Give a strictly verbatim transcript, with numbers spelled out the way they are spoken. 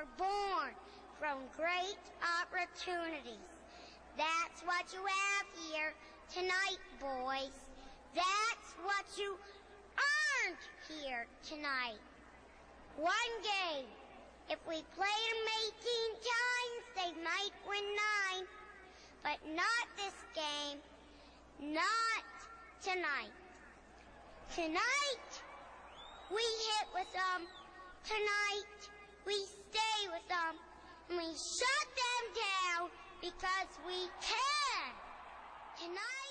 are born from great opportunities. That's what you have here tonight, boys. That's what you earned here tonight. One game. If we played them eighteen times, they might win nine. But not this game. Not tonight. Tonight, we hit with them. Tonight, we stay with them. And we shut them down because we can. Tonight.